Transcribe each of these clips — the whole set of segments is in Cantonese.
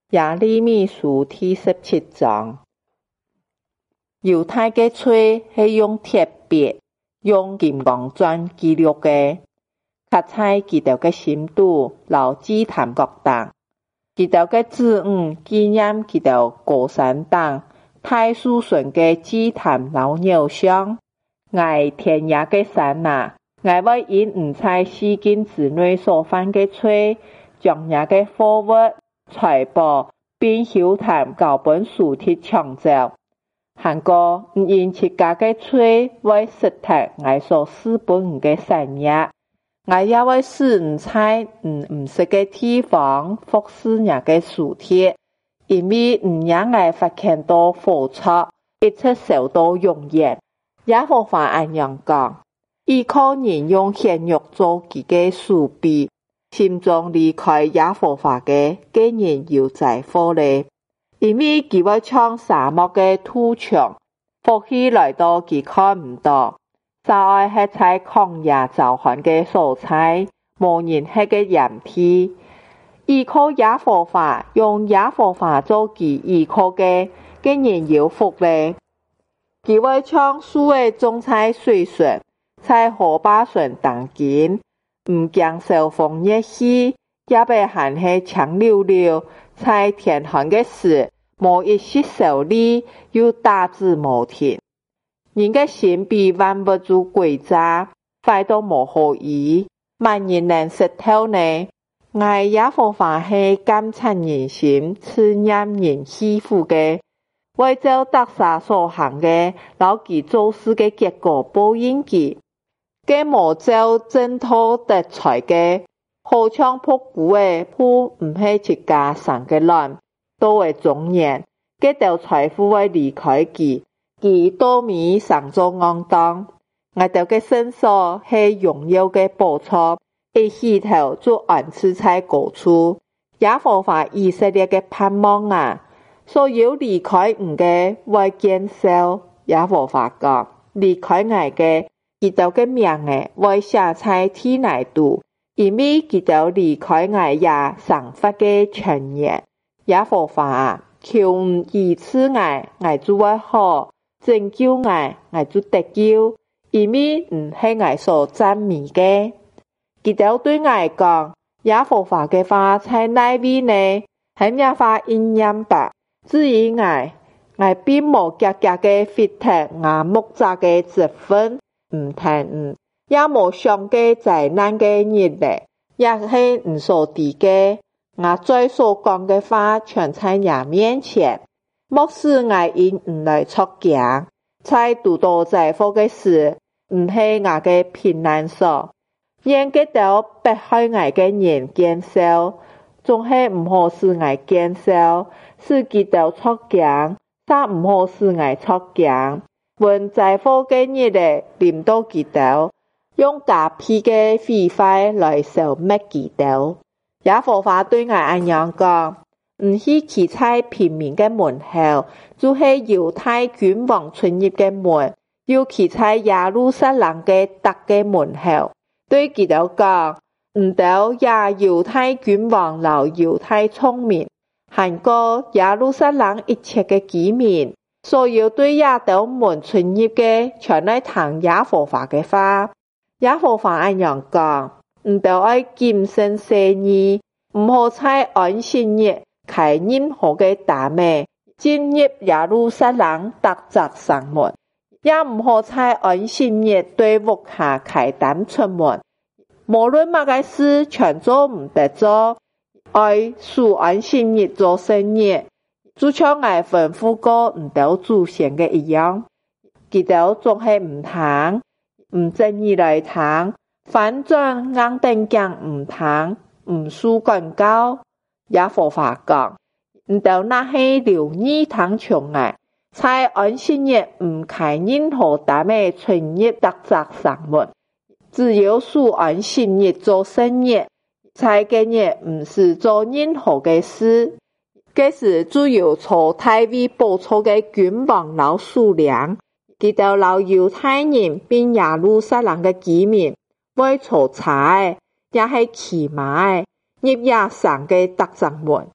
耶利米書第17章。猶太嘅嘴係用鐵筆、用金剛鑽記錄嘅，刻在佢哋嘅心肚、留祭壇各當。佢哋嘅子女紀念佢哋高山黨、太樹順嘅祭壇老偶像。愛天涯嘅山啊，愛會因唔在四境之內所犯嘅罪，將也嘅貨物、財寶並休談交本書貼搶走。韓國唔因自家嘅罪為實體愛所私本嘅產業，愛也會使唔在唔識嘅地方服侍也嘅書貼，因為唔讓愛發現到付出，一切受到容忍。耶和華按樣講，依靠人用血肉做自己書幣，心中離開耶和華嘅人要在禍咧。因為佢會像沙漠嘅土牆，福氣來到佢看唔到，沙愛係在曠野召喚嘅所在，無人係嘅鹽地。依靠耶和華，用耶和華做佢依靠嘅人要福咧。佢會像樹會種在水順，在河壩順當間，唔驚受風熱氣，也被寒氣強溜溜，在天寒嘅時，無一息受力，又打子無停。人嘅心被彎不住詭詐，壞到無好意，萬人能識透呢？愛耶和華係監察人心、試驗人欺負嘅。為照得撒所行嘅，留其做事嘅結果報應佢。嘅無照正途得財嘅，好像仆古嘅鋪唔係自家生嘅卵，都為中年。嘅條財富會離開佢多米上做安當。我哋嘅身所係榮耀嘅寶座，一起頭就安置在高處。耶和華以色列嘅盼望啊！所有離開唔嘅會見受，耶和華講，離開我嘅，佢哋嘅名嘅會寫在天內度，因為佢哋離開我也生發嘅全言。耶和華啊，求唔醫治我就會好，拯救我就得救，因為唔係我所讚美嘅。佢哋對我講，耶和華嘅話在哪邊呢？係咩話應驗吧？至於我並無格格嘅fit踢木柵嘅職分，唔聽也無上嘅災難嘅日咧，也係唔所知嘅。我最所講嘅話，全在也面前，莫使我因唔來作驚，在獨到在禍嘅時，唔係我嘅平安所，讓佢哋迫害我嘅人見受，總係唔好使我見受。使佢哋作驚，但唔好使我作驚。問在禍嘅日咧，臨到佢哋，用假皮嘅毀壞來消滅佢哋。耶和華對我按樣講，唔去企在平民嘅門口，就係猶太君王出入嘅門，要企在耶路撒冷嘅大嘅門口，對佢哋講，唔到也猶太君王留猶太聰明。韓國耶路撒冷一切嘅居民，所有對亞當門出入嘅，全來聽耶和華嘅話。耶和華按樣講，唔到愛謹慎細膩，唔好在安息日開任何嘅大門，進入耶路撒冷特窄上門，也唔好在安息日對屋下開單出門。無論乜嘅事，全做唔得做。愛數安息日做生意，就像我吩咐過唔到祖先嘅一樣，佢哋總係唔聽，唔正意來聽，反轉硬定講唔聽，唔數管教。耶和華講，唔到那些留意聽從我，在安息日唔開任何大門出入特窄上門，只有數安息日做生意。在嘅日唔是做任何嘅事，嘅時就有坐大位寶座嘅君王老數量，佢哋老猶太人並耶路撒冷嘅居民，會坐柴，也係騎馬，入夜上嘅特上門。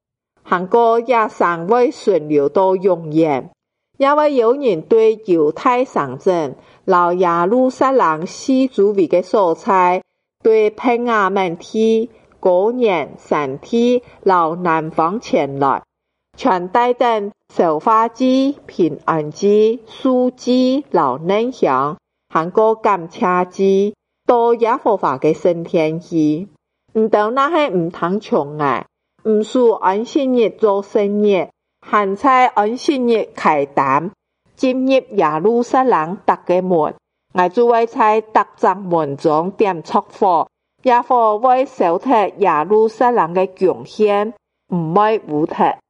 韓國也尚未順流到永遠，因為有人對猶太城鎮、老耶路撒冷四周圍嘅所在，對平雅門地、高原、山地、老南方前來，傳帶等燒化祭、平安祭、素祭、老嫩香，韓國感謝祭，到耶和華嘅聖殿去，唔到那係唔通窮嘅。唔屬安息日做聖日，限在安息日開燈，進入耶路撒冷逐個門，我就會在逐盞門中點燭火，也火會燒掉耶路撒冷嘅貢獻，唔會污掉。